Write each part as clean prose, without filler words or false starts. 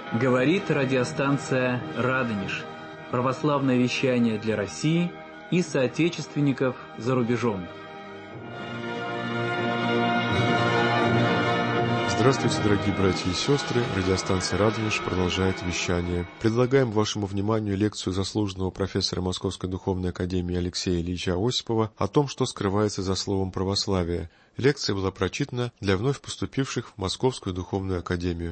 Говорит радиостанция «Радонеж». Православное вещание для России и соотечественников за рубежом. Здравствуйте, дорогие братья и сестры! Радиостанция «Радонеж» продолжает вещание. Предлагаем вашему вниманию лекцию заслуженного профессора Московской Духовной Академии Алексея Ильича Осипова о том, что скрывается за словом «православие». Лекция была прочитана для вновь поступивших в Московскую Духовную Академию.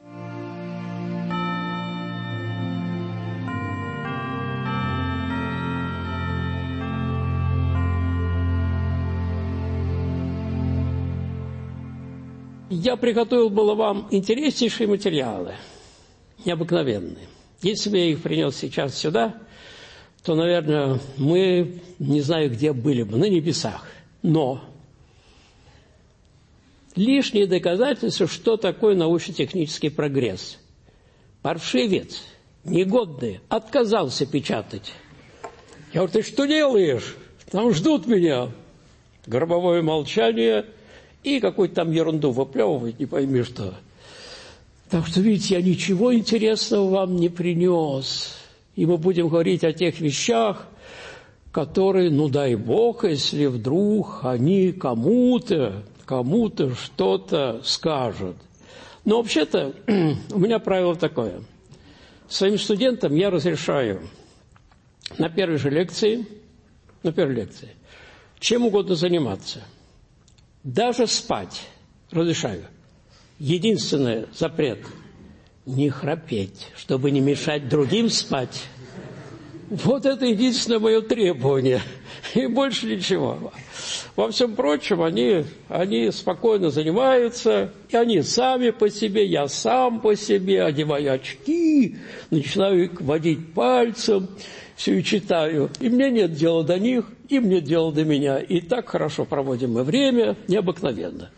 Я приготовил было вам интереснейшие материалы, необыкновенные. Если бы я их принес сейчас сюда, то, наверное, мы, не знаю, где были бы, на небесах. Но лишние доказательства, что такое научно-технический прогресс. Паршивец, негодный, отказался печатать. Я говорю, ты что делаешь? Там ждут меня. Гробовое молчание и какую-то там ерунду выплевывать, не пойми что. Так что, видите, я ничего интересного вам не принес. И мы будем говорить о тех вещах, которые, ну дай Бог, если вдруг они кому-то что-то скажут. Но вообще-то у меня правило такое. Своим студентам я разрешаю на первой лекции чем угодно заниматься. Даже спать разрешаю. Единственный запрет – не храпеть, чтобы не мешать другим спать. Вот это единственное мое требование. И больше ничего. Во всем прочем, они спокойно занимаются, и они сами по себе, я сам по себе, одеваю очки, начинаю водить пальцем, все и читаю. И мне нет дела до них, им нет дела до меня. И так хорошо проводим мы время, необыкновенно.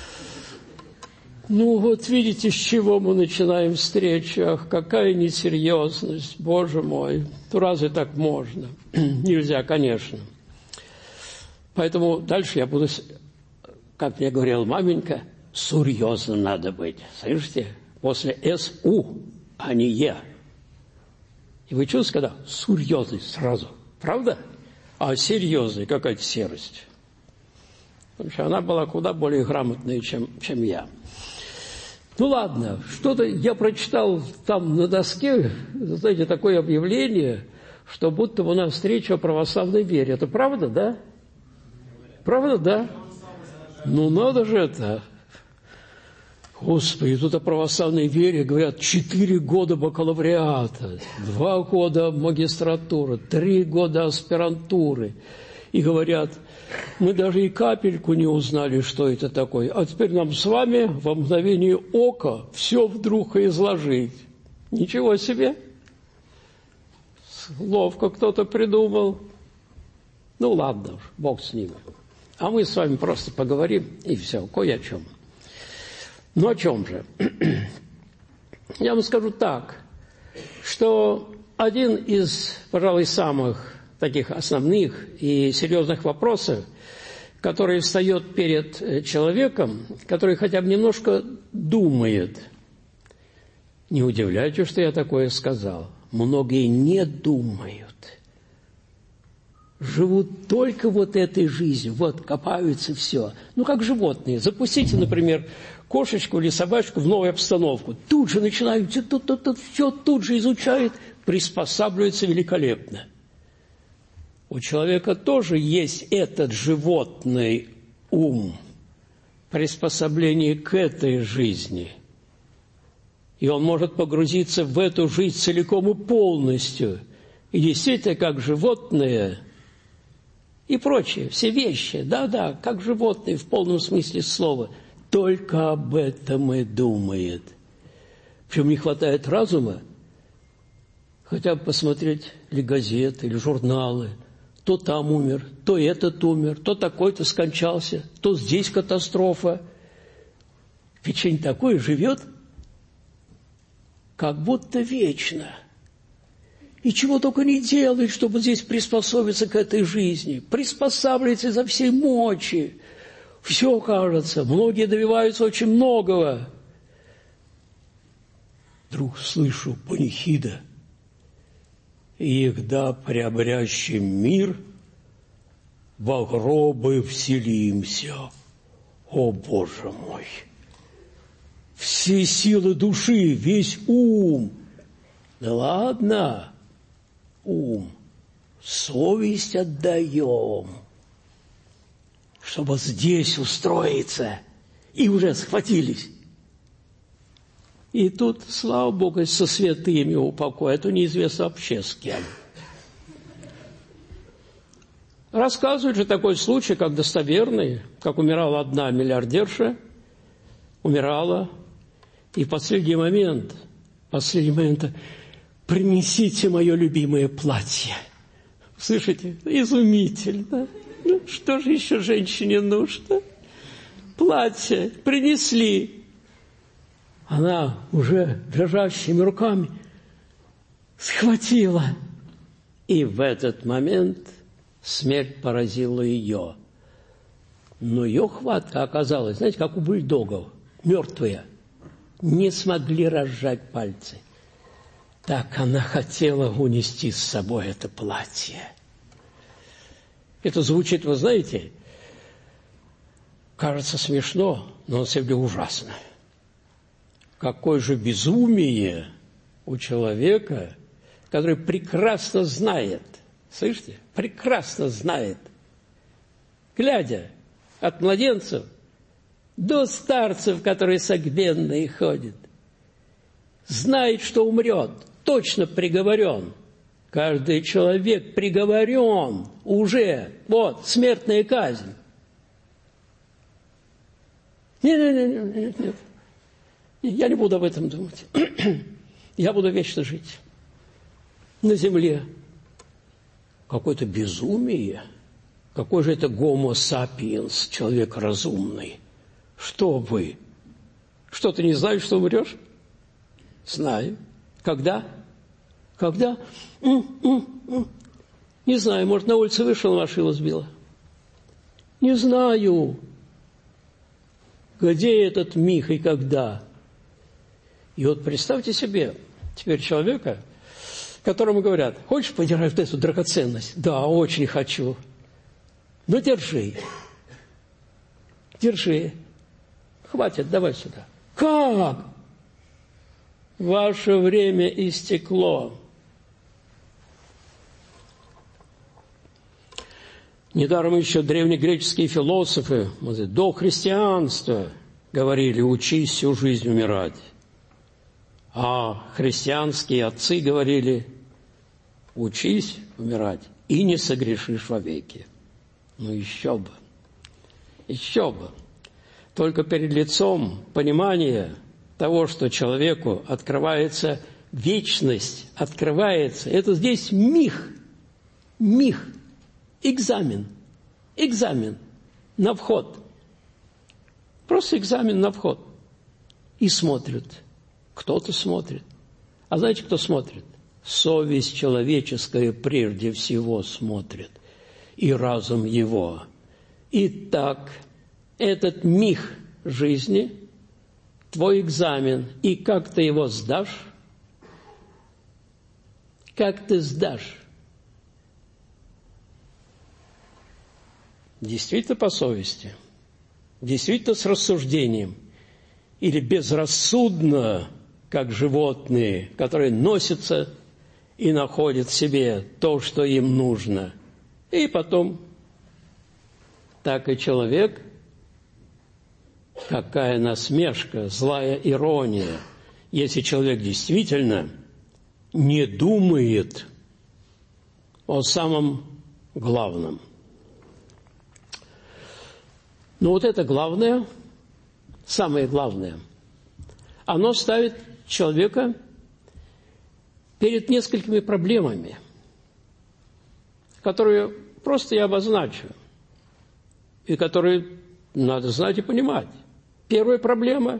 Ну вот видите, с чего мы начинаем встречу. Ах, какая несерьезность, Боже мой. Ну разве так можно? Нельзя, конечно. Поэтому дальше я буду, как мне говорила маменька, серьезным надо быть. Слышите? После СУ, а не Е. И вы чувствуете, когда серьезный сразу. Правда? А серьезный, какая-то серость. Потому что она была куда более грамотная, чем я. Ну ладно, что-то я прочитал там на доске, знаете, такое объявление, что будто у нас встреча о православной вере. Это правда, да? Правда, да? Ну надо же это. Господи, тут о православной вере говорят 4 года бакалавриата, 2 года магистратуры, 3 года аспирантуры. И говорят, мы даже и капельку не узнали, что это такое. А теперь нам с вами во мгновение ока все вдруг изложить. Ничего себе! Ловко кто-то придумал. Ну ладно уж, Бог с ним. А мы с вами просто поговорим, и все, кое о чем. Ну о чем же? Я вам скажу так, что один из, пожалуй, самых таких основных и серьезных вопросов, который встает перед человеком, который хотя бы немножко думает. Не удивляйтесь, что я такое сказал. Многие не думают. Живут только вот этой жизнью, вот копаются все. Ну, как животные. Запустите, например, кошечку или собачку в новую обстановку. Тут же начинают, все тут же изучают, приспосабливаются великолепно. У человека тоже есть этот животный ум, приспособление к этой жизни. И он может погрузиться в эту жизнь целиком и полностью. И действительно, как животные и прочее, все вещи, да, как животные в полном смысле слова, только об этом и думает. Причем не хватает разума, хотя бы посмотреть или газеты, или журналы. То там умер, то этот умер, то такой-то скончался, то здесь катастрофа. Ведь что-нибудь такое живет, как будто вечно. И чего только не делает, чтобы здесь приспособиться к этой жизни. Приспосабливается изо всей мочи. Все, кажется, многие добиваются очень многого. вдруг слышу панихида. «Егда приобрящим мир, во гробы вселимся». О, Боже мой! Все силы души, весь ум. Да ладно, ум, совесть отдаем, чтобы здесь устроиться. И уже схватились. И тут, слава Богу, со святыми упокой, а то неизвестно вообще с кем. Рассказывают же такой случай, как достоверный, как умирала одна миллиардерша, умирала, и в последний момент, принесите мое любимое платье. Слышите? Изумительно. Ну, что же еще женщине нужно? Платье принесли. Она уже дрожащими руками схватила. И в этот момент смерть поразила ее. Но ее хватка оказалась, знаете, как у бульдогов, мертвые. Не смогли разжать пальцы. Так она хотела унести с собой это платье. Это звучит, вы знаете, кажется смешно, но на самом деле ужасно. Какое же безумие у человека, который прекрасно знает, слышите, прекрасно знает, глядя от младенцев до старцев, которые согбенные ходят, знает, что умрет, точно приговорен. Каждый человек приговорен уже, вот, смертная казнь. Нет. Я не буду об этом думать. Я буду вечно жить на земле. Какое-то безумие. Какой же это гомо сапиенс, человек разумный? Что вы? Что, ты не знаешь, что умрешь? Знаю. Когда? Когда? Не знаю, может, на улице вышел, машину сбила. Не знаю. Где этот миг и когда? И вот представьте себе теперь человека, которому говорят: хочешь подержать эту драгоценность? Да, очень хочу. Ну, держи. Держи. Хватит, давай сюда. Как? Ваше время истекло. Недаром еще древнегреческие философы до христианства говорили: учись всю жизнь умирать. А христианские отцы говорили: учись умирать и не согрешишь вовеки. Ну еще бы, еще бы. Только перед лицом понимания того, что человеку открывается вечность, открывается, это здесь миг, экзамен на вход. Просто экзамен на вход. И смотрят. Кто-то смотрит. А знаете, кто смотрит? Совесть человеческая прежде всего смотрит. И разум его. Итак, этот миг жизни, твой экзамен. И как ты его сдашь? Как ты сдашь? Действительно по совести? Действительно с рассуждением? Или безрассудно, как животные, которые носятся и находят в себе то, что им нужно? И потом, так и человек, какая насмешка, злая ирония, если человек действительно не думает о самом главном. Но вот это главное, самое главное, оно ставит человека перед несколькими проблемами, которые просто я обозначу, и которые надо знать и понимать. Первая проблема,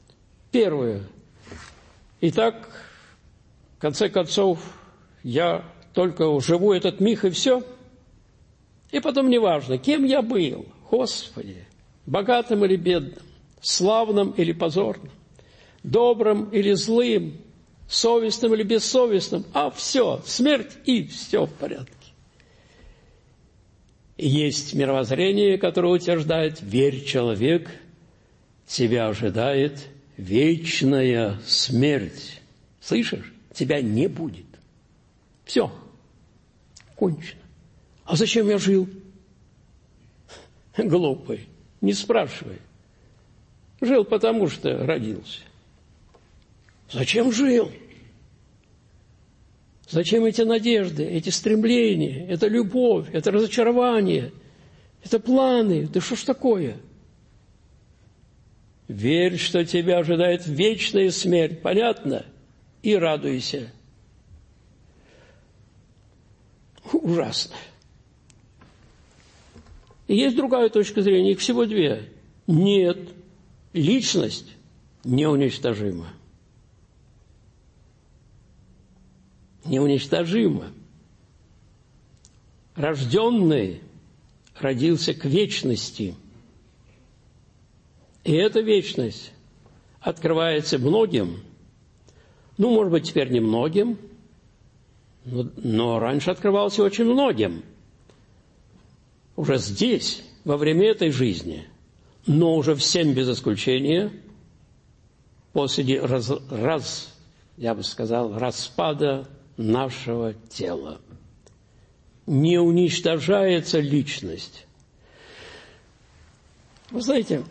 Итак, в конце концов, я только живу этот миг и все. И потом неважно, кем я был, Господи, богатым или бедным, славным или позорным, добрым или злым, совестным или бессовестным, а все, смерть и все в порядке. И есть мировоззрение, которое утверждает: верь, человек, тебя ожидает вечная смерть. Слышишь? Тебя не будет. Все. Кончено. А зачем я жил? Глупый. Не спрашивай. Жил потому, что родился. Зачем жил? Зачем эти надежды, эти стремления, это любовь, это разочарование, это планы? Да что ж такое? Верь, что тебя ожидает вечная смерть. Понятно? И радуйся. Ужасно. И есть другая точка зрения, их всего две. Нет, личность неуничтожима. Неуничтожима. Рожденный родился к вечности. И эта вечность открывается многим, ну, может быть, теперь не многим, но раньше открывалась очень многим. Уже здесь, во время этой жизни, но уже всем без исключения, после я бы сказал, распада нашего тела. Не уничтожается личность. Вы знаете,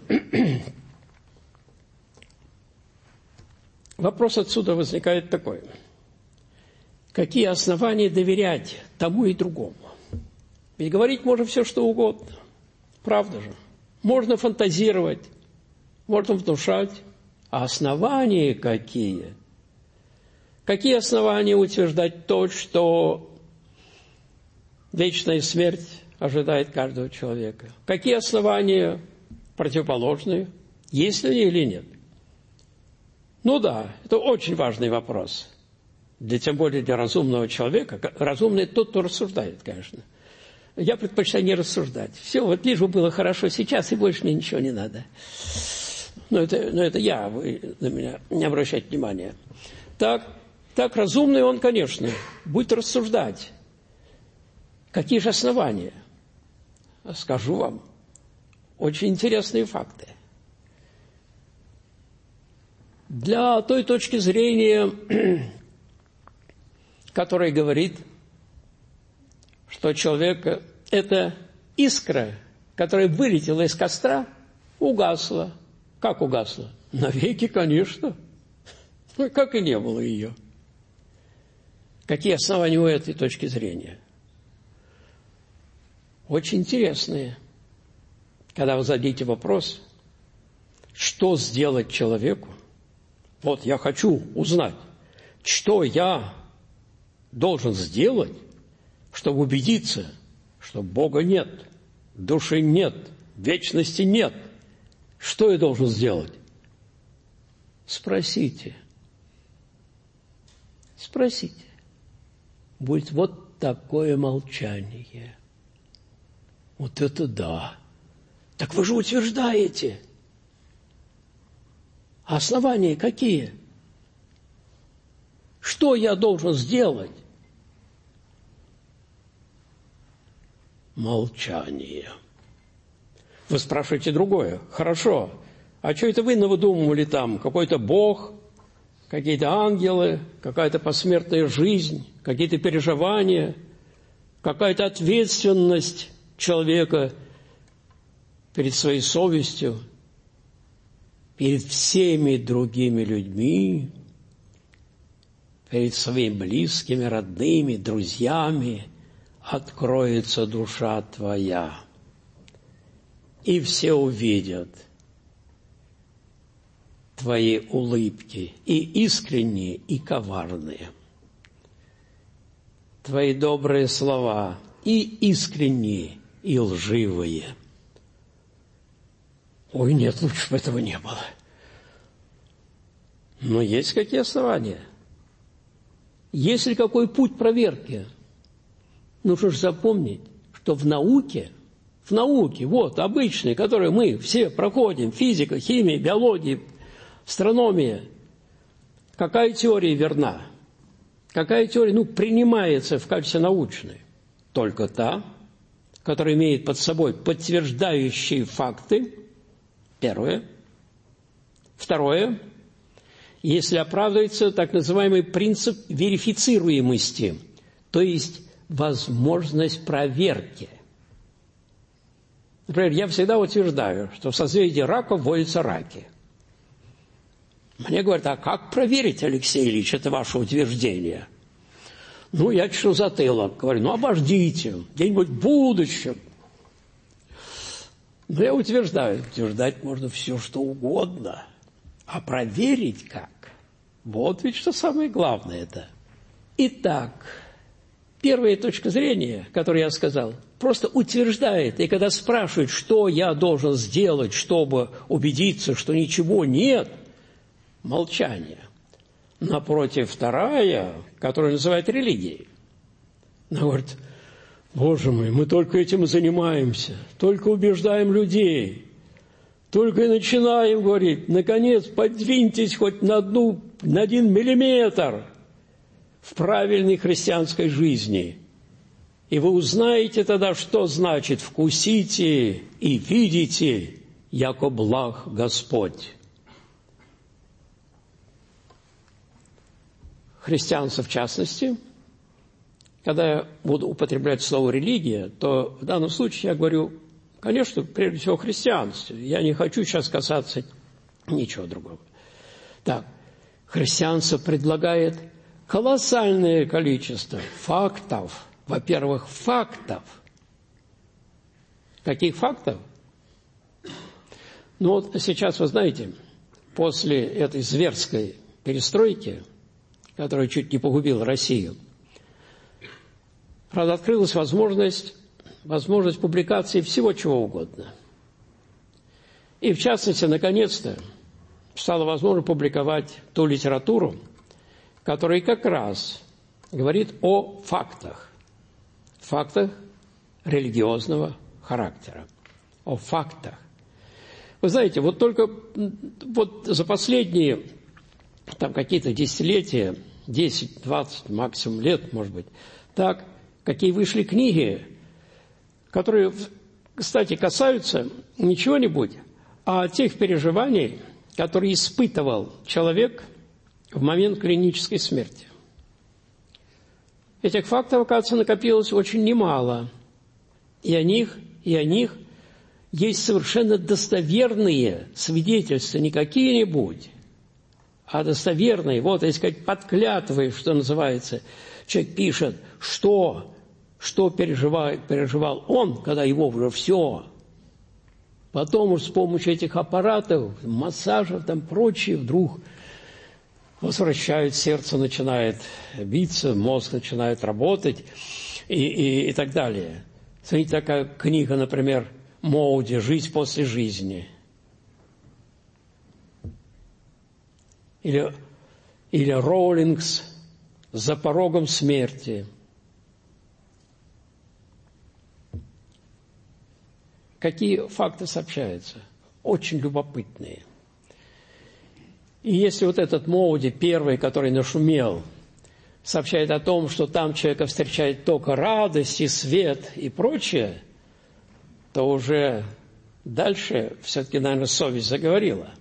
вопрос отсюда возникает такой. Какие основания доверять тому и другому? Ведь говорить можно все, что угодно. Правда же? Можно фантазировать, можно внушать. А основания какие? Какие основания утверждать то, что вечная смерть ожидает каждого человека? Какие основания противоположные? Есть ли они или нет? Ну да, это очень важный вопрос. Тем более для разумного человека. Разумный тот, кто рассуждает, конечно. Я предпочитаю не рассуждать. Все, вот лишь бы было хорошо сейчас, и больше мне ничего не надо. Но это я, вы на меня не обращайте внимания. Так разумный он, конечно, будет рассуждать. Какие же основания? Скажу вам очень интересные факты. Для той точки зрения, которая говорит, что человек – это искра, которая вылетела из костра, угасла. Как угасла? Навеки, конечно. Ну, как и не было ее. Какие основания у этой точки зрения? Очень интересные. Когда вы зададите вопрос, что сделать человеку, вот я хочу узнать, что я должен сделать, чтобы убедиться, что Бога нет, души нет, вечности нет. Что я должен сделать? Спросите. Спросите. Будет вот такое молчание. Вот это да. Так вы же утверждаете. А основания какие? Что я должен сделать? Молчание. Вы спрашиваете другое. Хорошо. А что это вы навыдумывали там? Какой-то Бог, какие-то ангелы, какая-то посмертная жизнь, какие-то переживания, какая-то ответственность человека перед своей совестью, перед всеми другими людьми, перед своими близкими, родными, друзьями. Откроется душа твоя, и все увидят твои улыбки, и искренние, и коварные, твои добрые слова, и искренние, и лживые. Ой, нет, лучше бы этого не было. Но есть какие основания? Есть ли какой путь проверки? Нужно же запомнить, что в науке, вот, обычной, которую мы все проходим, физика, химия, биология, астрономия, какая теория верна? Какая теория, принимается в качестве научной? Только та, которая имеет под собой подтверждающие факты, первое. Второе, если оправдывается так называемый принцип верифицируемости, то есть возможность проверки. Например, я всегда утверждаю, что в созвездии рака водятся раки. Мне говорят, а как проверить, Алексей Ильич, это ваше утверждение? Я чешу затылок, говорю, обождите, где-нибудь в будущем. Но я утверждаю, утверждать можно все, что угодно. А проверить как? Вот ведь что самое главное это. Итак, первая точка зрения, которую я сказал, просто утверждает. И когда спрашивают, что я должен сделать, чтобы убедиться, что ничего нет, молчание. Напротив, вторая, которую называют религией. Она говорит, Боже мой, мы только этим и занимаемся, только убеждаем людей, только и начинаем говорить, наконец, подвиньтесь хоть на 1 миллиметр в правильной христианской жизни. И вы узнаете тогда, что значит «вкусите и видите, яко благ Господь». Христианство, в частности, когда я буду употреблять слово «религия», то в данном случае я говорю, конечно, прежде всего, о христианстве. Я не хочу сейчас касаться ничего другого. Так, христианство предлагает колоссальное количество фактов. Во-первых, фактов. Каких фактов? Сейчас, вы знаете, после этой зверской перестройки, которая чуть не погубила Россию, правда, открылась возможность публикации всего чего угодно. И, в частности, наконец-то, стало возможно публиковать ту литературу, которая как раз говорит о фактах религиозного характера, о фактах. Вы знаете, только за последние какие-то десятилетия, 10-20 максимум лет, может быть, какие вышли книги, которые, кстати, касаются не чего-нибудь, а тех переживаний, которые испытывал человек в момент клинической смерти. Этих фактов, оказывается, накопилось очень немало. И о них есть совершенно достоверные свидетельства, не какие-нибудь, а достоверные. Так сказать, под клятвой, что называется, человек пишет, что переживал он, когда его уже все. Потом уж с помощью этих аппаратов, массажев, прочее, вдруг возвращает, сердце начинает биться, мозг начинает работать и так далее. Смотрите, такая книга, например, Моуди «Жизнь после жизни». Или Роулингс «За порогом смерти». Какие факты сообщаются? Очень любопытные. И если этот Моуди, первый, который нашумел, сообщает о том, что там человека встречает только радость и свет и прочее, то уже дальше все-таки, наверное, совесть заговорила.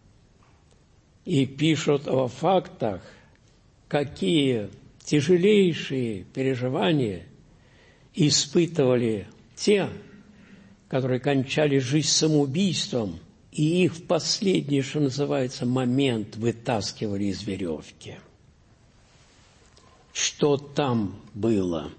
И пишут о фактах, какие тяжелейшие переживания испытывали те, которые кончали жизнь самоубийством, и их в последний, что называется, момент вытаскивали из веревки. Что там было?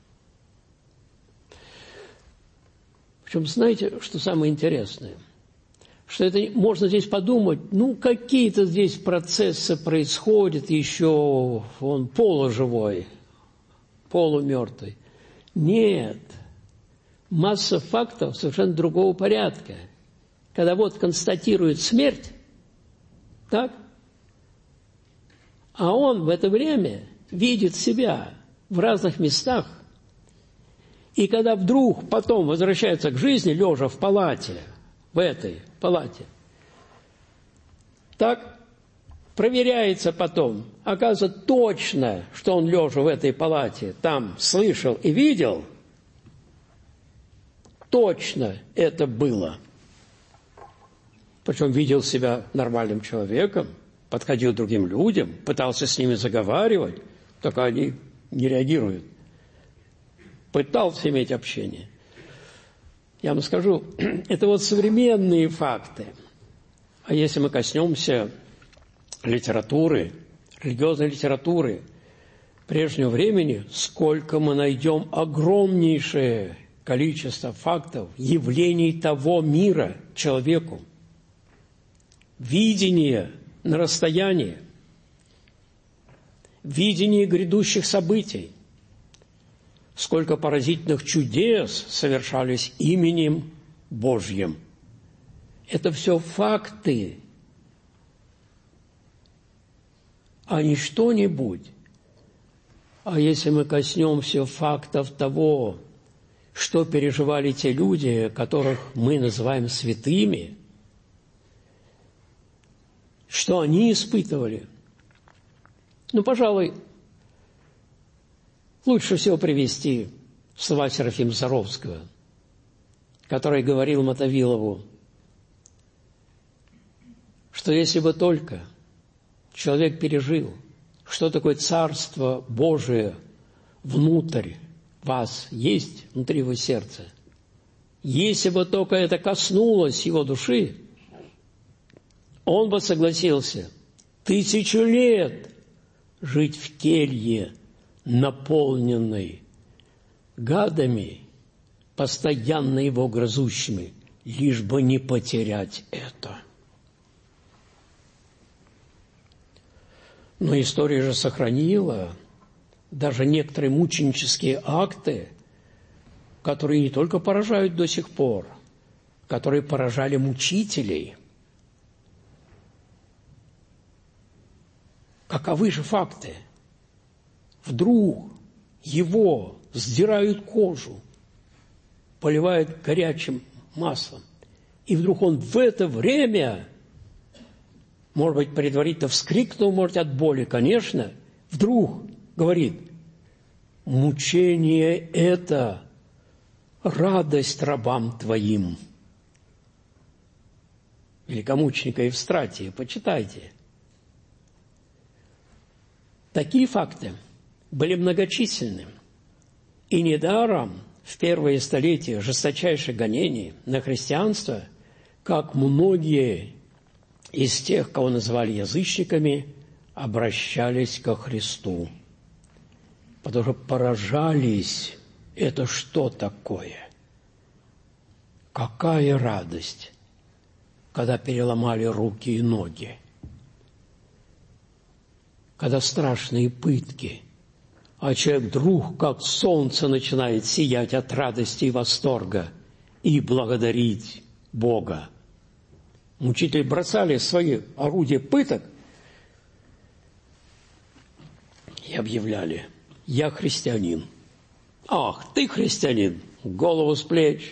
Причем, знаете, что самое интересное? Что это можно здесь подумать, какие-то здесь процессы происходят, еще он полуживой, полумертвый. Нет. Масса фактов совершенно другого порядка. Когда констатирует смерть, так, а он в это время видит себя в разных местах, и когда вдруг потом возвращается к жизни, лежа в палате, в этой палате, так проверяется потом. Оказывается, точно, что он, лежа в этой палате, там слышал и видел, точно это было. Причем видел себя нормальным человеком, подходил к другим людям, пытался с ними заговаривать, только они не реагируют. Пытался иметь общение. Я вам скажу, это вот современные факты. А если мы коснемся литературы, религиозной литературы прежнего времени, сколько мы найдем огромнейшее количество фактов, явлений того мира человеку, видение на расстоянии, видение грядущих событий, сколько поразительных чудес совершались именем Божьим. Это все факты, а не что-нибудь. А если мы коснемся фактов того, что переживали те люди, которых мы называем святыми, что они испытывали, пожалуй, лучше всего привести слова Серафима Саровского, который говорил Мотовилову, что если бы только человек пережил, что такое Царство Божие внутрь вас есть, внутри его сердца, если бы только это коснулось его души, он бы согласился 1000 лет жить в келье, наполненной гадами, постоянно его грызущими, лишь бы не потерять это. Но история же сохранила даже некоторые мученические акты, которые не только поражают до сих пор, которые поражали мучителей. Каковы же факты? Вдруг его сдирают кожу, поливают горячим маслом, и вдруг он в это время, может быть, предварительно вскрикнул, может, от боли, конечно, вдруг говорит: мучение – это радость рабам твоим. Великомученика Евстратия, почитайте. Такие факты были многочисленны. И недаром в первые столетия жесточайших гонений на христианство, как многие из тех, кого называли язычниками, обращались ко Христу. Потому что поражались, это что такое? Какая радость, когда переломали руки и ноги, когда страшные пытки, а человек вдруг, как солнце, начинает сиять от радости и восторга и благодарить Бога. Мучители бросали свои орудия пыток и объявляли: я христианин. Ах, ты христианин, голову с плеч.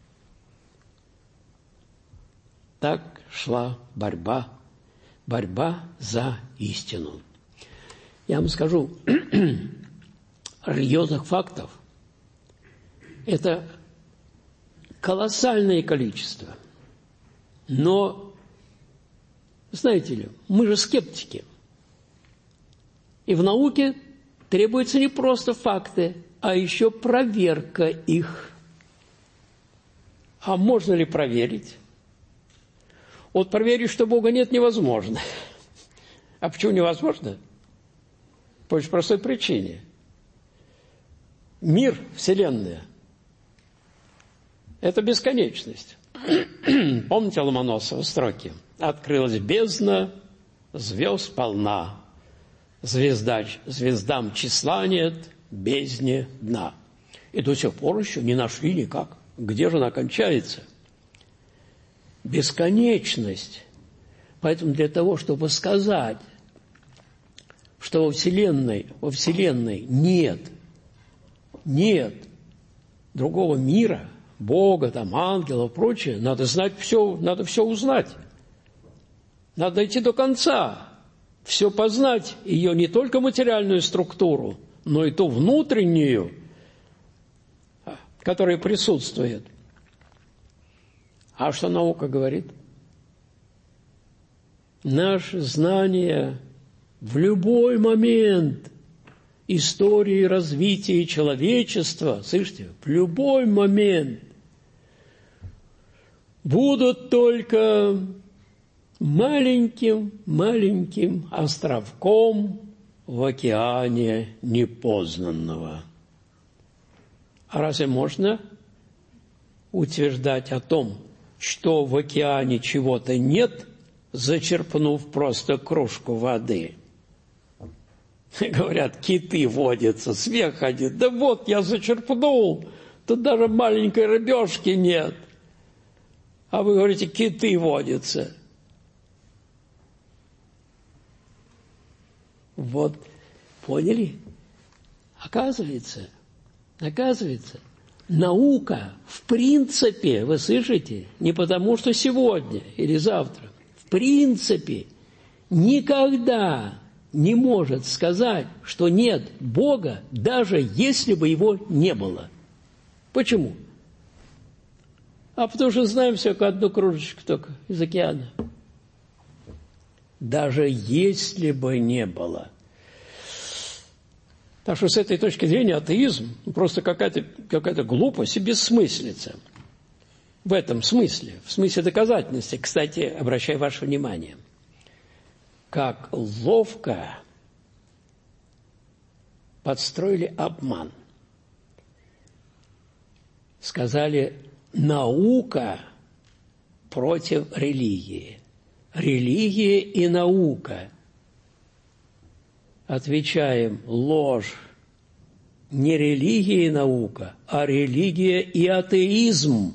Так шла борьба за истину. Я вам скажу, религиозных фактов это колоссальное количество. Но, знаете ли, мы же скептики. И в науке требуются не просто факты, а еще проверка их. А можно ли проверить? Вот проверить, что Бога нет, невозможно. А почему невозможно? По очень простой причине. Мир, Вселенная – это бесконечность. Помните Ломоносова строки? Открылась бездна, звезд полна, звездам числа нет, бездне дна. И до сих пор еще не нашли никак. Где же она кончается? Бесконечность. Поэтому для того, чтобы сказать, что во Вселенной нет другого мира, Бога, там, ангелов, прочее, надо знать все, надо все узнать. Надо дойти до конца. все познать, ее не только материальную структуру, но и ту внутреннюю, которая присутствует. А что наука говорит? Наше знание в любой момент истории развития человечества, слышите, в любой момент будут только маленьким островком в океане непознанного. А разве можно утверждать о том, что в океане чего-то нет, зачерпнув просто кружку воды? Говорят, киты водятся, смех ходит. Да вот, я зачерпнул, тут даже маленькой рыбешки нет. А вы говорите, киты водятся. Вот, поняли? Оказывается, наука в принципе, вы слышите, не потому что сегодня или завтра, в принципе никогда не может сказать, что нет Бога, даже если бы его не было. Почему? А потому что знаем всякую одну кружечку только из океана. Даже если бы не было. Так что с этой точки зрения атеизм просто какая-то глупость и бессмыслица. В этом смысле, в смысле доказательности. Кстати, обращаю ваше внимание, как ловко подстроили обман. Сказали, наука против религии. Религия и наука. Отвечаем, ложь. Не религия и наука, а религия и атеизм.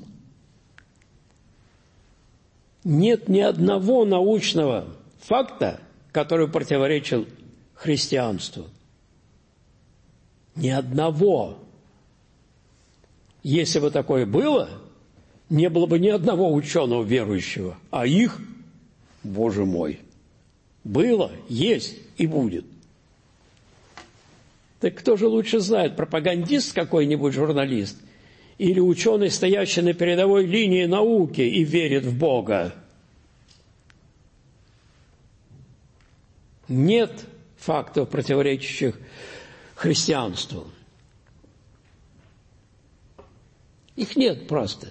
Нет ни одного научного факта, который противоречил христианству. Ни одного. Если бы такое было, не было бы ни одного ученого верующего, а их, Боже мой, было, есть и будет. Так кто же лучше знает, пропагандист какой-нибудь, журналист, или ученый, стоящий на передовой линии науки и верит в Бога? Нет фактов, противоречащих христианству. Их нет просто.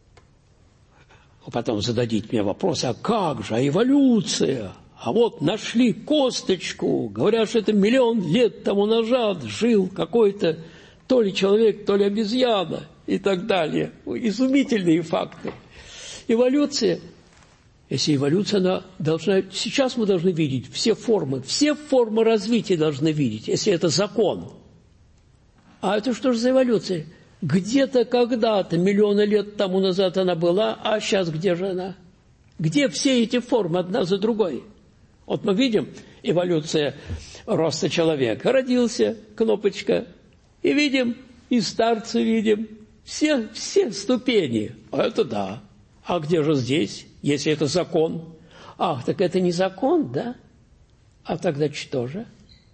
А потом зададите мне вопрос, а как же, а эволюция? А вот нашли косточку, говорят, что это 1 000 000 лет тому назад жил какой-то то ли человек, то ли обезьяна и так далее. Изумительные факты. Эволюция, если эволюция, она должна, сейчас мы должны видеть все формы развития должны видеть, если это закон. А это что же за эволюция? Где-то когда-то, миллионы лет тому назад она была, а сейчас где же она? Где все эти формы одна за другой? Вот мы видим эволюция роста человека. Родился, кнопочка, и видим, и старцы видим. Все ступени. А это да. А где же здесь, если это закон? Ах, так это не закон, да? А тогда что же?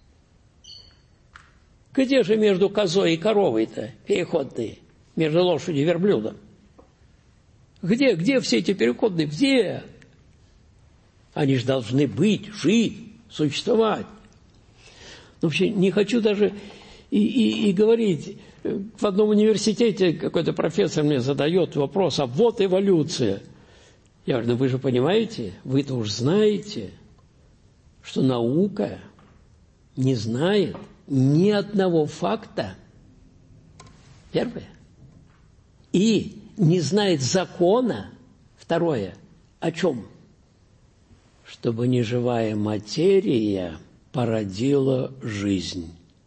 Где же между козой и коровой-то переходные? Между лошадью и верблюдом? Где все эти переходные? Где? Они же должны быть, жить, существовать. Вообще не хочу даже и говорить. В одном университете какой-то профессор мне задает вопрос, а вот эволюция. Я говорю, ну вы же понимаете, вы-то уж знаете, что наука не знает ни одного факта, первое, и не знает закона, второе, о чем? Чтобы неживая материя породила жизнь.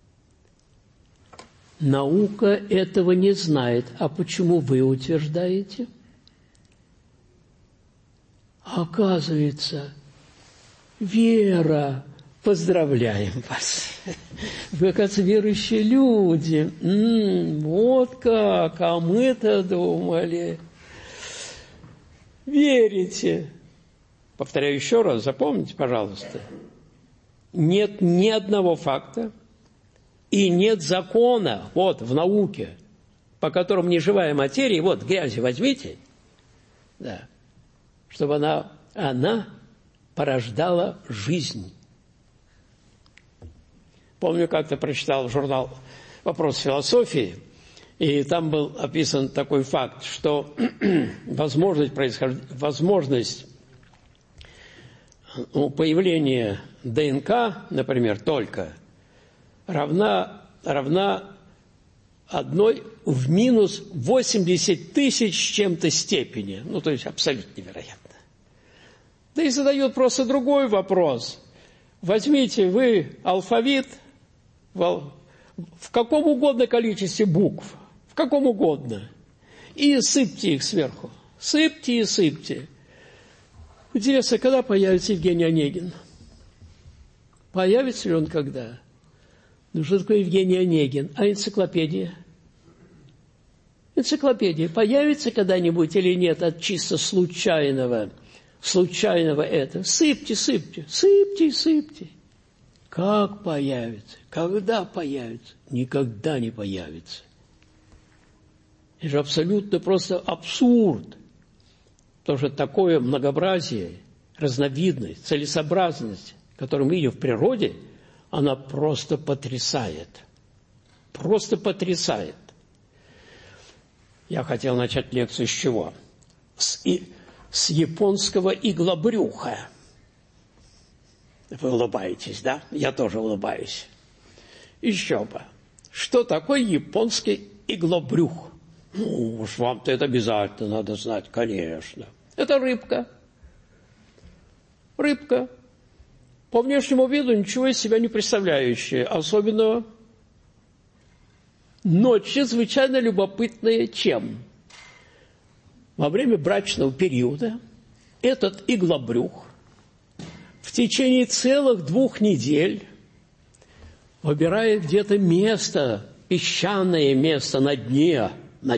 Наука этого не знает. А почему вы утверждаете? Оказывается, вера. Поздравляем вас. Вы, оказывается, верующие люди. Вот как, а мы-то думали. Верите. Повторяю еще раз, запомните, пожалуйста. нет ни одного факта и нет закона, вот, в науке, по которому неживая материя, вот, грязи возьмите, да, чтобы она порождала жизнь. Помню, как-то прочитал журнал «Вопрос философии», и там был описан такой факт, что возможность появления ДНК, например, только равна 1 в минус 80 тысяч с чем-то степени. Ну, то есть абсолютно невероятно. Да и задает просто другой вопрос. Возьмите вы алфавит в каком угодно количестве букв, в каком угодно, и сыпьте их сверху. Сыпьте и сыпьте. Интересно, когда появится Евгений Онегин? Появится ли он когда? Ну, что такое Евгений Онегин? А энциклопедия? Энциклопедия появится когда-нибудь или нет от чисто случайного это? Сыпьте, сыпьте, сыпьте, сыпьте. Как появится? Когда появится? Никогда не появится. Это же абсолютно просто абсурд. Потому что такое многообразие, разновидность, целесообразность, которую мы видим в природе, она просто потрясает. Просто потрясает. Я хотел начать лекцию с чего? С японского иглобрюха. Вы улыбаетесь, да? Я тоже улыбаюсь. Еще бы. Что такое японский иглобрюх? Ну, уж вам-то это обязательно надо знать, конечно. Это рыбка. Рыбка. По внешнему виду ничего из себя не представляющая, особенного, но чрезвычайно любопытная чем? Во время брачного периода этот иглобрюх в течение целых 2 недель выбирает где-то место, песчаное место на дне,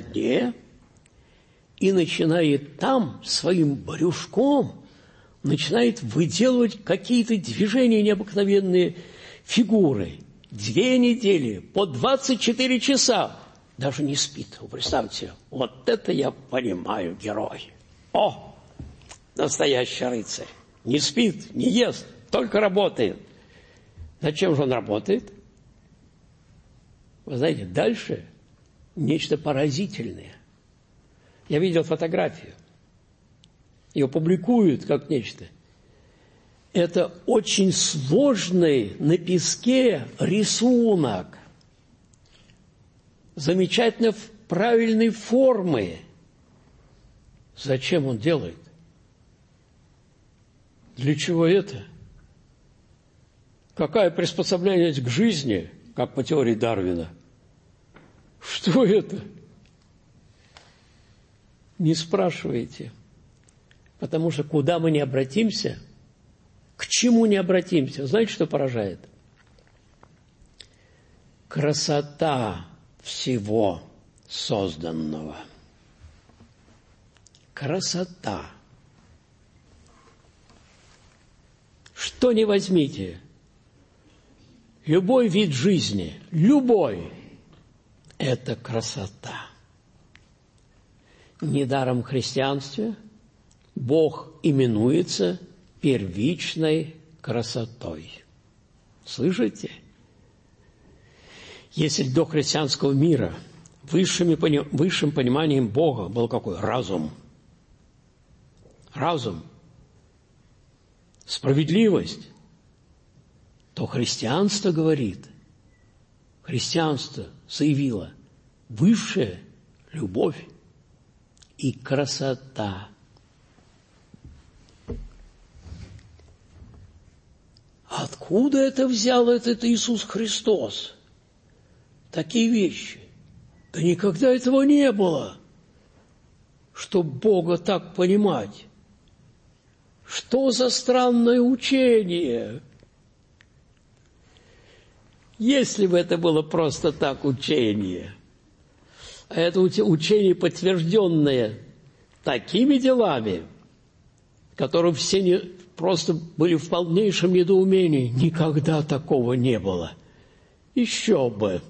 и начинает там своим брюшком начинает выделывать какие-то движения, необыкновенные фигуры. 2 недели, по 24 часа. Даже не спит. Вы представьте, вот это я понимаю, герой. О, настоящий рыцарь. Не спит, не ест, только работает. Над чем же он работает? Вы знаете, дальше нечто поразительное. Я видел фотографию. Ее публикуют как нечто. Это очень сложный на песке рисунок. Замечательно правильной формы. Зачем он делает? Для чего это? Какая приспособленность к жизни, как по теории Дарвина? Что это? Не спрашивайте. Потому что куда мы не обратимся, к чему не обратимся, знаете, что поражает? Красота всего созданного. Красота. Что ни возьмите, любой вид жизни, любой, это красота. Недаром в христианстве Бог именуется первичной красотой. Слышите? Если до христианского мира высшим пониманием Бога был какой? Разум. Разум. Справедливость. То христианство говорит, христианство заявило высшая любовь и красота. Откуда это взял этот Иисус Христос? Такие вещи. Да никогда этого не было, чтоб Бога так понимать. Что за странное учение? Если бы это было просто так учение, а это учение, подтвержденное такими делами, которые все просто были в полнейшем недоумении. Никогда такого не было. Еще бы.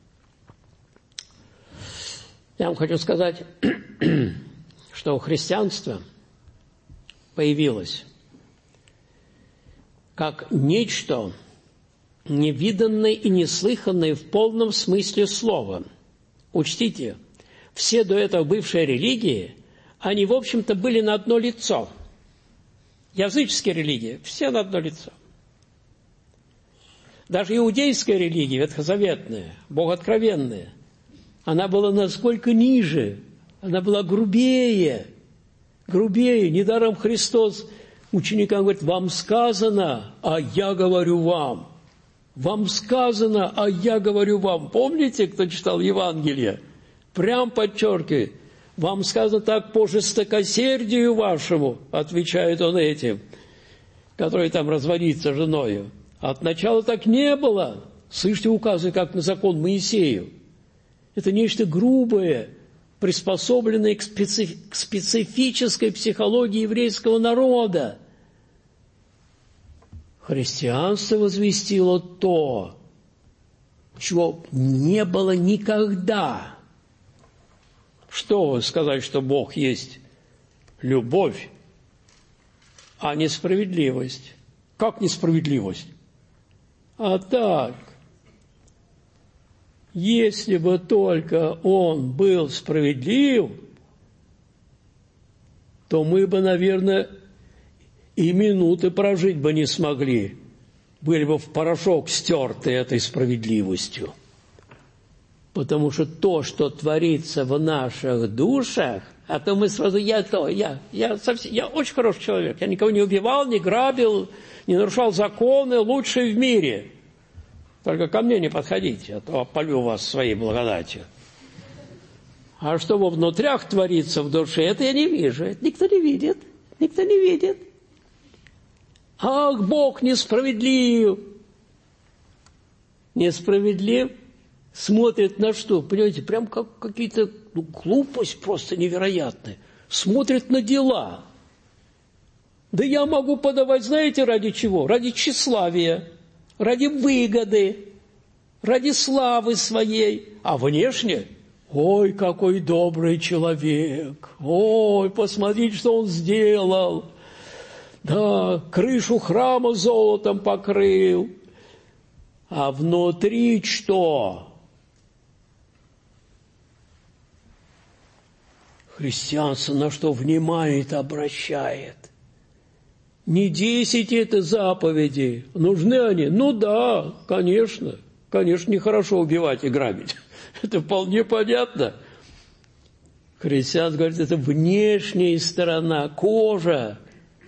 Я вам хочу сказать, что христианство появилось как нечто невиданное и неслыханное в полном смысле слова. Учтите, все до этого бывшие религии, они, в общем-то, были на одно лицо. Языческие религии, все на одно лицо. Даже иудейская религия, ветхозаветная, богооткровенная, она была насколько ниже, она была грубее. Недаром Христос ученикам говорит: вам сказано, а я говорю вам. Вам сказано, а я говорю вам. Помните, кто читал Евангелие? Прям подчеркивает. Вам сказано так по жестокосердию вашему, отвечает он этим, который там разводится с женою. От начала так не было. Слышите указы, как на закон Моисею. Это нечто грубое, приспособленное к специфической психологии еврейского народа. Христианство возвестило то, чего не было никогда. Что сказать, что Бог есть любовь, а не справедливость? Как несправедливость? А так, если бы только Он был справедлив, то мы бы, наверное, и минуты прожить бы не смогли, были бы в порошок стерты этой справедливостью. Потому что то, что творится в наших душах, а то мы сразу, я очень хороший человек, я никого не убивал, не грабил, не нарушал законы, лучший в мире. Только ко мне не подходите, а то опалю вас своей благодатью. А что во внутрях творится в душе, это я не вижу, это никто не видит, никто не видит. Ах, Бог несправедлив! Несправедлив? Смотрит на что? Понимаете, прям как какие-то глупость просто невероятная. Смотрит на дела. Да я могу подавать, знаете, ради чего? Ради тщеславия, ради выгоды, ради славы своей. А внешне, ой, какой добрый человек, ой, посмотрите, что он сделал. Да, крышу храма золотом покрыл. А внутри что? Христианство на что внимание-то обращает? Не 10 это заповеди. Нужны они? Ну да, конечно. Конечно, нехорошо убивать и грабить. Это вполне понятно. Христианство говорит, это внешняя сторона, кожа.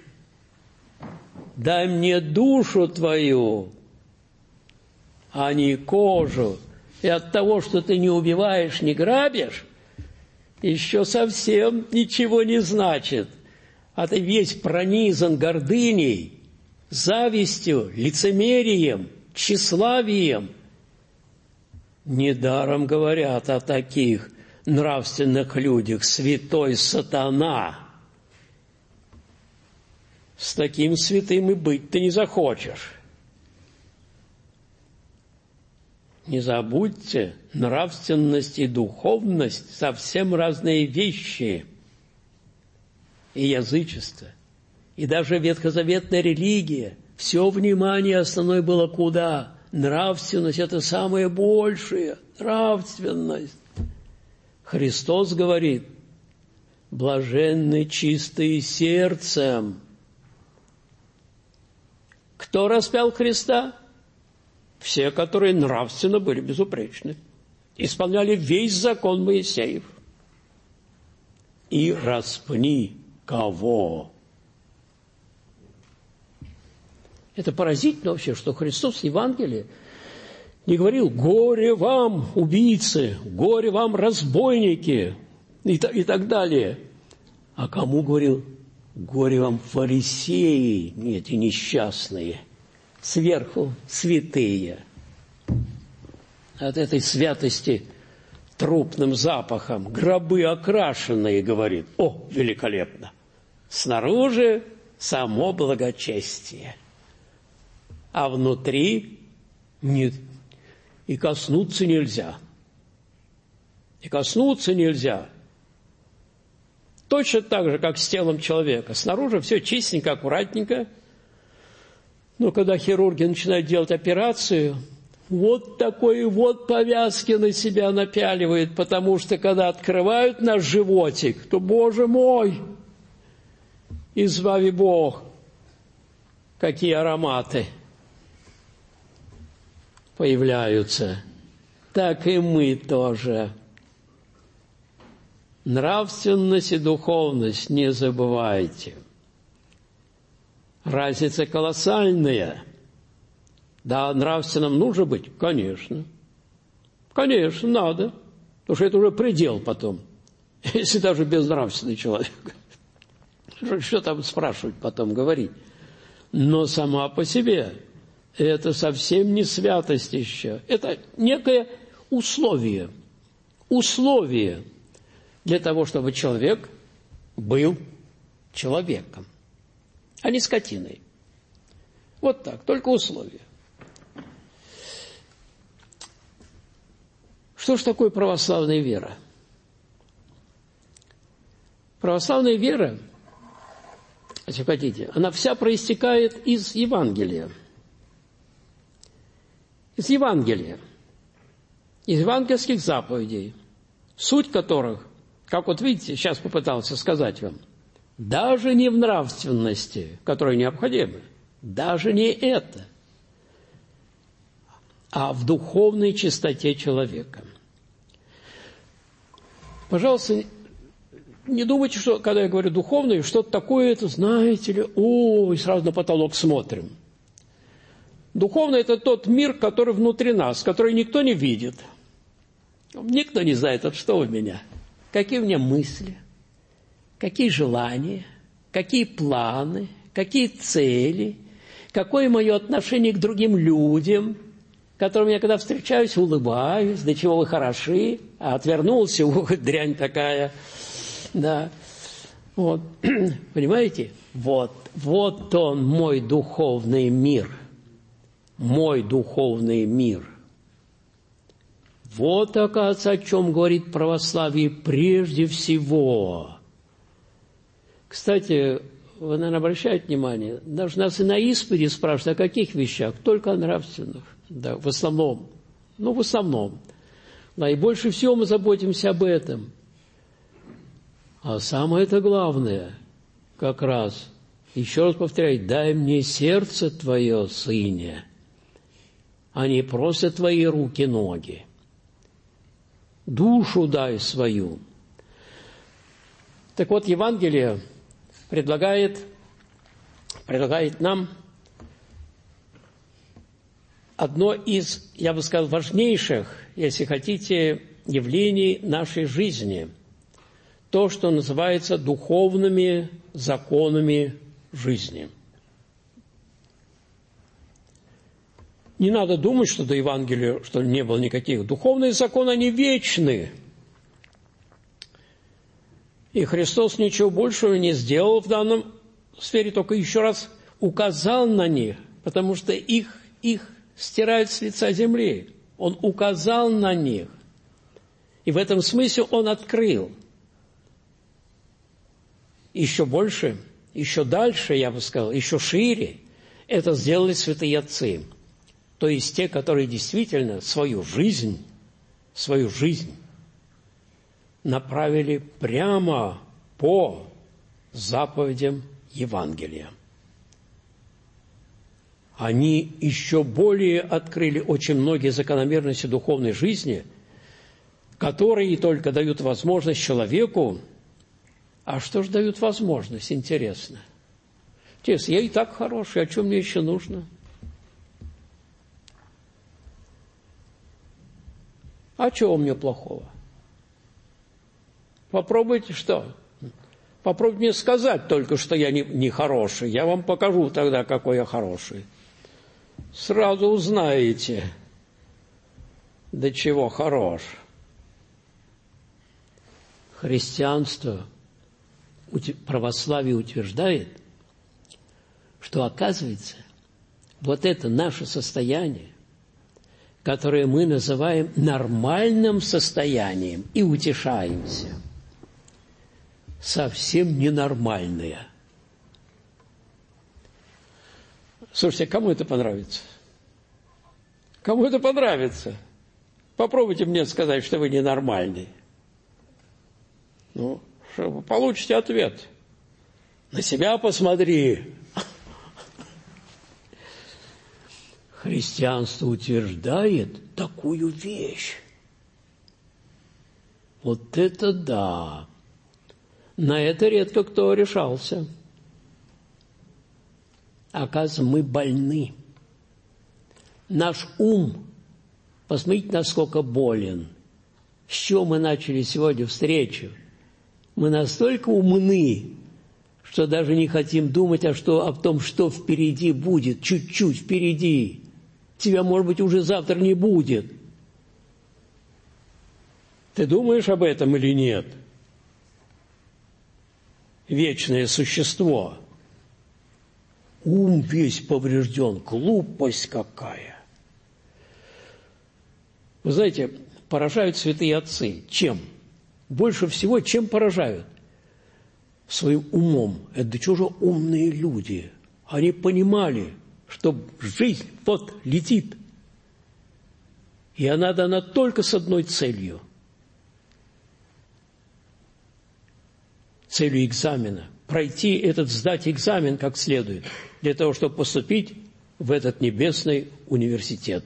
Дай мне душу твою, а не кожу. И от того, что ты не убиваешь, не грабишь, еще совсем ничего не значит. А ты весь пронизан гордыней, завистью, лицемерием, тщеславием. Недаром говорят о таких нравственных людях: святой сатана. С таким святым и быть ты не захочешь. Не забудьте, нравственность и духовность совсем разные вещи. И язычество, и даже ветхозаветная религия. Все внимание основное было куда? Нравственность – это самое большее. Нравственность. Христос говорит: блаженны чистые сердцем. Кто распял Христа? Все, которые нравственно были безупречны, исполняли весь закон Моисеев. И распни кого? Это поразительно вообще, что Христос в Евангелии не говорил: горе вам, убийцы, горе вам, разбойники, и так далее. А кому говорил? Горе вам, фарисеи, эти несчастные, сверху святые. От этой святости трупным запахом, гробы окрашенные, говорит. О, великолепно! Снаружи само благочестие. А внутри нет. И коснуться нельзя. И коснуться нельзя. Точно так же, как с телом человека. Снаружи все чистенько, аккуратненько. Но когда хирурги начинают делать операцию, вот такой вот повязки на себя напяливают, потому что когда открывают наш животик, то, Боже мой, избави Бог, какие ароматы появляются. Так и мы тоже. Нравственность и духовность не забывайте. Разница колоссальная. Да, нравственным нужно быть? Конечно. Конечно, надо. Потому что это уже предел потом. Если даже безнравственный человек. Что там спрашивать потом, говорить? Но сама по себе это совсем не святость еще. Это некое условие. Условие для того, чтобы человек был человеком, а не скотиной. Вот так, только условие. Что ж такое православная вера? Православная вера, если хотите, она вся проистекает из Евангелия. Из Евангелия. Из евангельских заповедей, суть которых, как вот видите, сейчас попытался сказать вам, даже не в нравственности, которая необходима, даже не это, а в духовной чистоте человека. Пожалуйста, не думайте, что, когда я говорю духовное, что-то такое, это, знаете ли, и сразу на потолок смотрим. Духовное – это тот мир, который внутри нас, который никто не видит. Никто не знает, вот что у меня, какие у меня мысли, какие желания, какие планы, какие цели, какое мое отношение к другим людям, которым я, когда встречаюсь, улыбаюсь, до чего вы хороши, а отвернулся, дрянь такая. Да. Вот. Понимаете? Вот он, мой духовный мир. Мой духовный мир. Вот, оказывается, о чем говорит православие прежде всего. Кстати, вы, наверное, обращаете внимание, даже нас и на исповеди спрашивают, о каких вещах? Только о нравственных. Да, в основном. Ну, в основном. Да, и больше всего мы заботимся об этом. А самое-то главное, как раз, еще раз повторяю, дай мне сердце твое, сыне, а не просто твои руки-ноги. Душу дай свою. Так вот, Евангелие предлагает нам одно из, я бы сказал, важнейших, если хотите, явлений нашей жизни. То, что называется духовными законами жизни. Не надо думать, что до Евангелия, что не было никаких. Духовные законы, они вечны. И Христос ничего большего не сделал в данном сфере, только еще раз указал на них, потому что их стирают с лица земли. Он указал на них. И в этом смысле Он открыл. Еще больше, еще дальше, я бы сказал, еще шире, это сделали святые отцы. То есть те, которые действительно свою жизнь направили прямо по заповедям Евангелия. Они еще более открыли очень многие закономерности духовной жизни, которые только дают возможность человеку. А что же дают возможность, интересно? Интересно, я и так хороший, а что мне еще нужно? А чего у меня плохого? Попробуйте что? Попробуйте мне сказать только, что я не хороший. Я вам покажу тогда, какой я хороший. Сразу узнаете, до чего хорош. Христианство, православие утверждает, что, оказывается, вот это наше состояние, которое мы называем нормальным состоянием и утешаемся, совсем ненормальное. Слушайте, кому это понравится? Кому это понравится? Попробуйте мне сказать, что вы ненормальный. Ну, что вы получите ответ. На себя посмотри. Христианство утверждает такую вещь. Вот это да! На это редко кто решался. Оказывается, мы больны. Наш ум, посмотрите, насколько болен. С чего мы начали сегодня встречу? Мы настолько умны, что даже не хотим думать о том, что впереди будет, чуть-чуть впереди. Тебя, может быть, уже завтра не будет. Ты думаешь об этом или нет? Вечное существо. Ум весь поврежден, глупость какая. Вы знаете, поражают святые отцы. Чем? Больше всего чем поражают? Своим умом. Это да чего же умные люди? Они понимали, что жизнь вот летит. И она дана только с одной целью. Целью экзамена. Пройти сдать экзамен как следует, для того, чтобы поступить в этот небесный университет.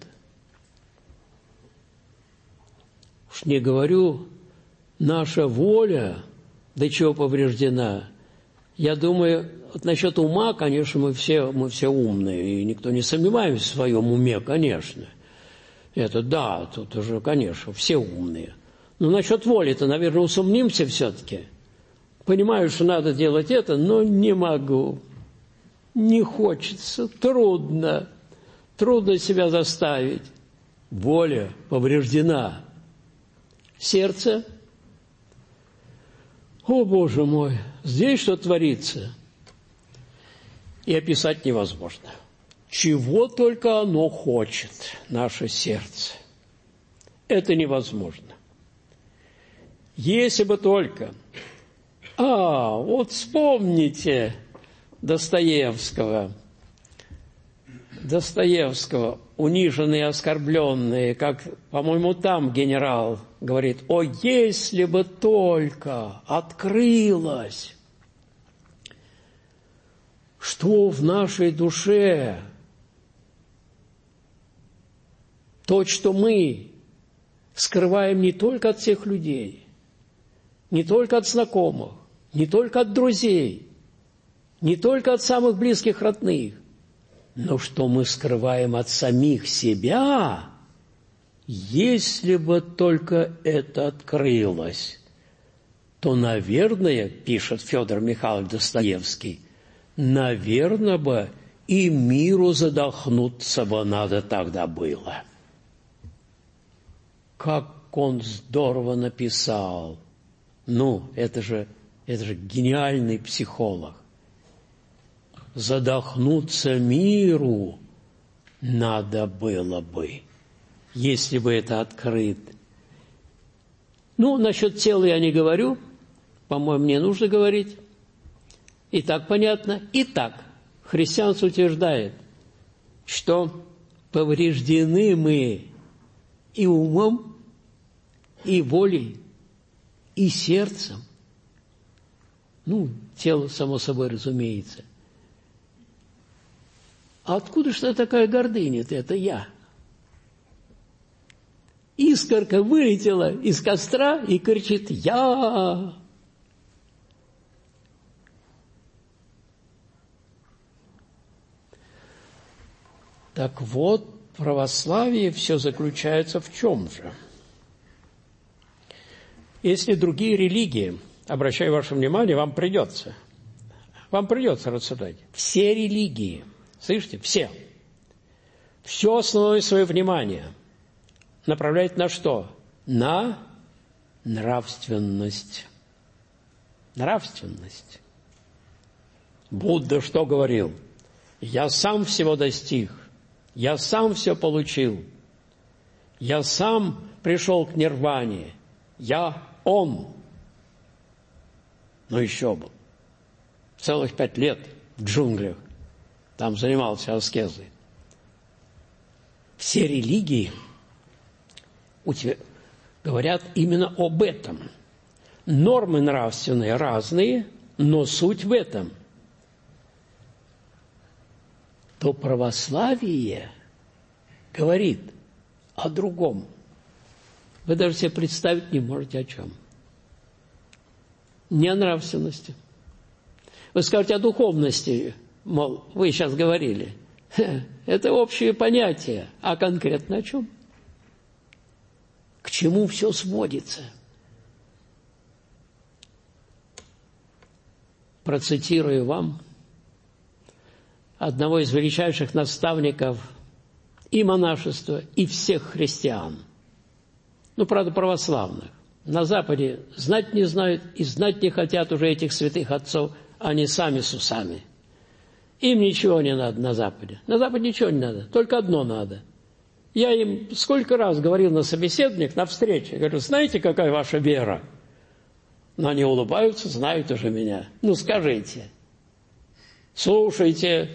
Уж не говорю, наша воля до чего повреждена. Я думаю, вот насчет ума, конечно, мы все умные, и никто не сомневаемся в своем уме, конечно. Это да, тут уже, конечно, все умные. Но насчет воли-то, наверное, усомнимся все-таки. Понимаю, что надо делать это, но не могу. Не хочется, трудно себя заставить. Воля повреждена. Сердце. О, Боже мой, здесь что творится? И описать невозможно. Чего только оно хочет, наше сердце. Это невозможно. Если бы только... вот вспомните Достоевского, униженные, оскорбленные, как, по-моему, там генерал говорит, о, если бы только открылось, что в нашей душе, то, что мы скрываем не только от всех людей, не только от знакомых, не только от друзей, не только от самых близких родных, но что мы скрываем от самих себя, если бы только это открылось, то, наверное, пишет Федор Михайлович Достоевский, наверное бы и миру задохнуться бы надо тогда было. Как он здорово написал. Это же гениальный психолог. Задохнуться миру надо было бы, если бы это открыто. Насчет тела я не говорю, по-моему, не нужно говорить. И так понятно. Итак, христианство утверждает, что повреждены мы и умом, и волей, и сердцем. Тело, само собой, разумеется. А откуда же такая гордыня-то? Это я. Искорка вылетела из костра и кричит «Я!». Так вот, православие все заключается в чем же? Если другие религии, обращаю ваше внимание, вам придется рассуждать. Все религии, слышите, все основное свое внимание направляет на что? На нравственность. Нравственность. Будда что говорил? Я сам всего достиг. Я сам все получил. Я сам пришел к нирване. Я Он. Но еще был. Целых 5 лет в джунглях. Там занимался аскезой. Все религии говорят именно об этом. Нормы нравственные разные, но суть в этом. То православие говорит о другом. Вы даже себе представить не можете о чем. Не о нравственности. Вы скажете о духовности, мол, вы сейчас говорили. Это общее понятие. А конкретно о чем? К чему все сводится? Процитирую вам одного из величайших наставников и монашества, и всех христиан. Правда, православных. На Западе знать не знают и знать не хотят уже этих святых отцов, они сами с усами. Им ничего не надо на Западе. На Западе ничего не надо, только одно надо. Я им сколько раз говорил на собеседованиях, на встрече, говорю, знаете, какая ваша вера? Но они улыбаются, знают уже меня. Скажите. Слушайте.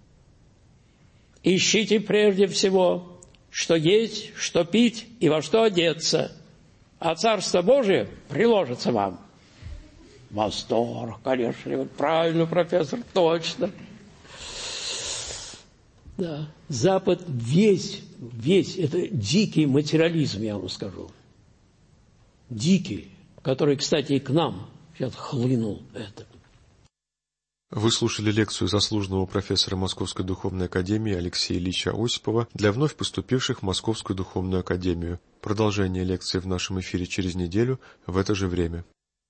Ищите прежде всего, что есть, что пить и во что одеться. А Царство Божие приложится вам. Восторг, конечно, вот правильно, профессор, точно. Да, Запад весь, это дикий материализм, я вам скажу. Дикий, который, кстати, и к нам сейчас хлынул это. Вы слушали лекцию заслуженного профессора Московской духовной академии Алексея Ильича Осипова для вновь поступивших в Московскую духовную академию. Продолжение лекции в нашем эфире через неделю в это же время.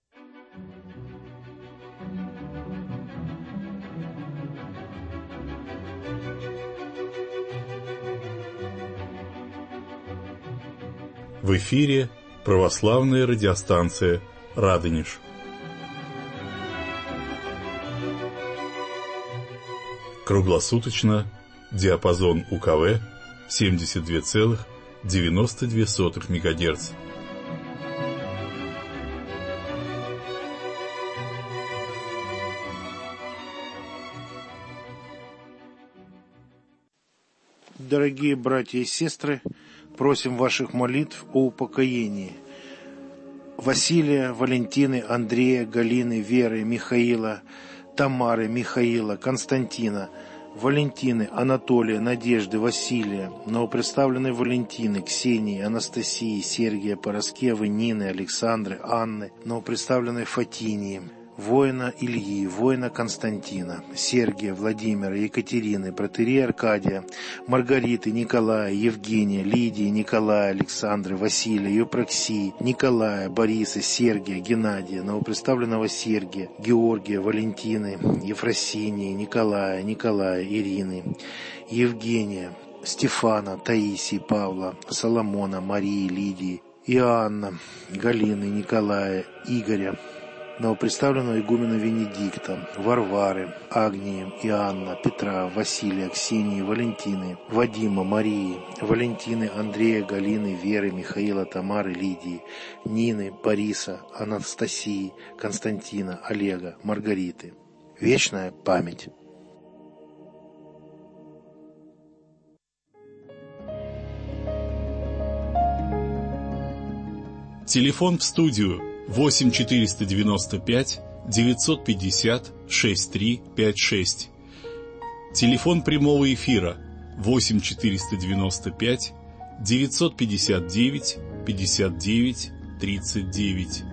В эфире православная радиостанция «Радонеж». Круглосуточно, диапазон УКВ 72,92 МГц. Дорогие братья и сестры, просим ваших молитв о упокоении Василия, Валентины, Андрея, Галины, Веры, Михаила, Тамары, Михаила, Константина, Валентины, Анатолия, Надежды, Василия, новопредставленной Валентины, Ксении, Анастасии, Сергия, Пороскевы, Нины, Александры, Анны, новопредставленной Фатинии, воина Ильи, воина Константина, Сергия, Владимира, Екатерины, протоиерея Аркадия, Маргариты, Николая, Евгения, Лидии, Николая, Александры, Василия, Евпроксии, Николая, Бориса, Сергия, Геннадия, новопредставленного Сергия, Георгия, Валентины, Ефросинии, Николая, Ирины, Евгения, Стефана, Таисии, Павла, Соломона, Марии, Лидии, Иоанна, Галины, Николая, Игоря, новопредставленного игумена Венедикта, Варвары, Агнии, Иоанна, Петра, Василия, Ксении, Валентины, Вадима, Марии, Валентины, Андрея, Галины, Веры, Михаила, Тамары, Лидии, Нины, Бориса, Анастасии, Константина, Олега, Маргариты. Вечная память. Телефон в студию 8 495 950 6356. Телефон прямого эфира 8 495 959 59 39.